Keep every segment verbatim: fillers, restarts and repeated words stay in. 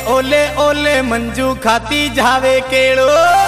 ओले ओले मंजू खाती जावे केड़ो।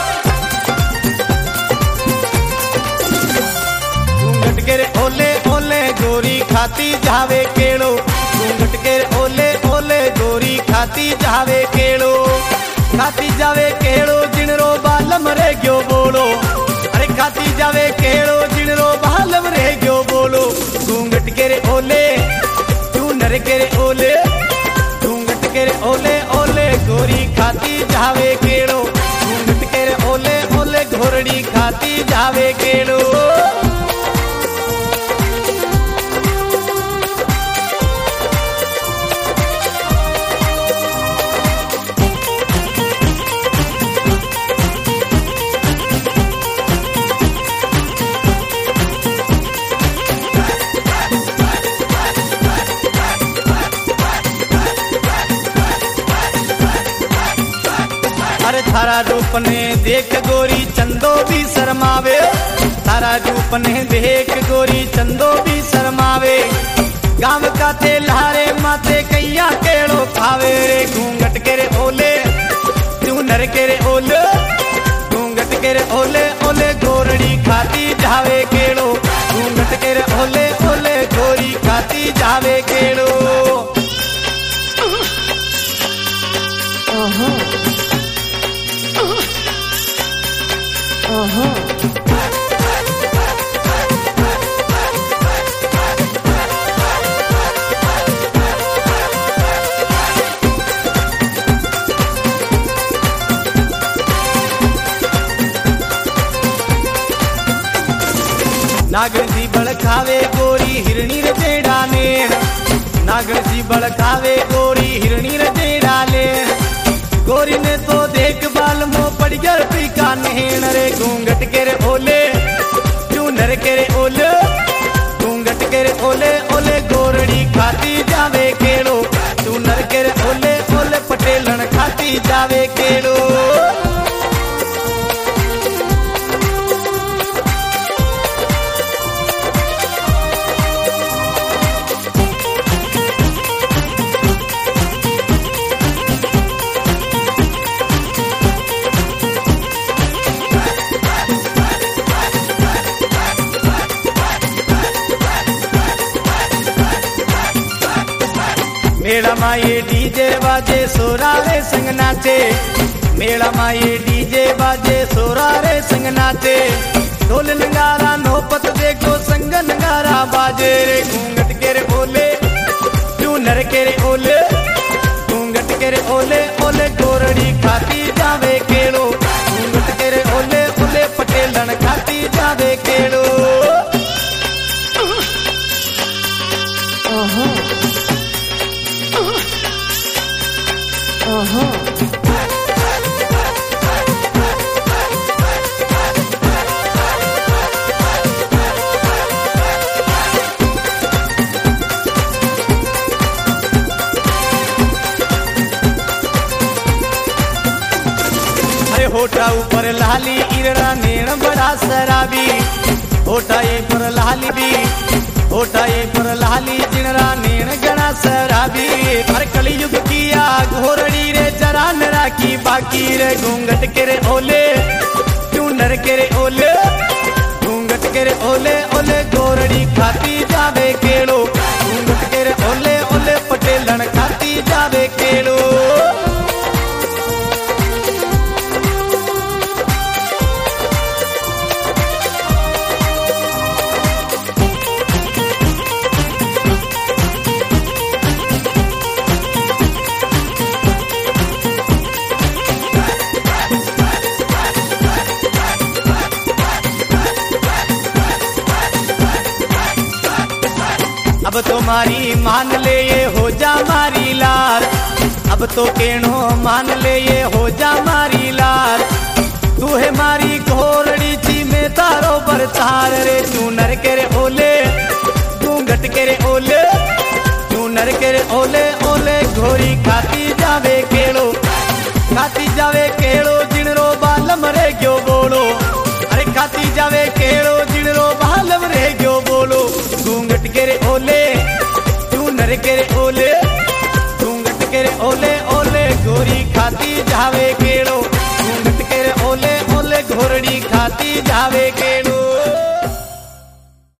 घूंघट के रे ओले ओले गोरी खाती जावे केड़ो। घूंघट के रे ओले ओले गोरी खाती जावे केड़ो। खाती जावे केड़ो जिणरो बालम रे गयो बोलो। अरे खाती जावे केड़ो जिणरो बालम रे गयो बोलो। घूंघट के रे ओले तू नर के रे ओले। घूंघट के रे ओले ओले गोरी खाती जावे केड़ो। घूंघट के रे ओले ओले घोरड़ी खाती जावे केड़ो। अरे थारा रूप ने देख गोरी चंदो भी शर्मावे। थारा रूप ने देख गोरी चंदो भी शर्मावे। गांव का थे लहारे माथे कैया केड़ो खावे रे। घूंघट के रे ओले तू नर के रे ओले। घूंघट के रे ओले ओले गोरड़ी खाती जावे केड़ो। घूंघट के रे ओले ओले गोरी खाती जावे केड़ो। नागण जी बड़खावे गोरी हिरणी रे जेड़ा नेण। नागण जी बड़खावे गोरी हिरणी रे जेड़ा नेण। गोरी ने तो देख बाल मो पड़ गया पीका नेण रे। घूंघट के रे ओले तू नर के रे ओले। घूंघट के रे ओले ओले गोरड़ी खाती जावे केड़ो। तू नर के रे ओले ओले पटेलन खाती जावे केड़ो। मेला माये डीजे बाजे सोरारे संग नाचे। मेला माये डीजे बाजे सोरारे संग नाचे। ढोल नगारा नौपत देखो संग नगारा बाजे रे। घूंघट के रे ओले तू नर के रे ओले। घूंघट के रे ओले ओले गोरड़ी खाती जावे केड़ो। घूंघट के रे ओले ओले पटेलन खाती जावे केड़ो। होठा ऊपर लाली इरड़ा नेण बड़ा शराबी। होठा ये पर लाली भी होठा ये पर लाली जिणरा नेण गणा शराबी। हर कलयुग किया घोरड़ी रे जरा नरा की बाकी रे। घूंघट के रे ओले तू नर के रे ओले। घूंघट के रे ओले ओले गोरड़ी खाती जावे केड़ो। घूंघट के रे ओले ओले पटेलन खाती जावे केड़ो। अब तो मारी मान ले ये हो जा मारी लाल। अब तो केणो मान ले ये हो जा मारी लाल। तू है मारी घोरड़ी जी में तारो बरतार रे। तू नर के रे ओले घूंघट के रे ओले। तू नर के रे ओले ओले घोरी खाती जावे केड़ो। खाती जावे केड़ो जिणरो बालम रे गयो बोलो। अरे खाती जावे केड़ो जिणरो बालम रे गयो बोलो। घूंघट के रे ओले तू नर के रे ओले। घूंघट के रे ओले ओले गोरी खाती जावे केणो।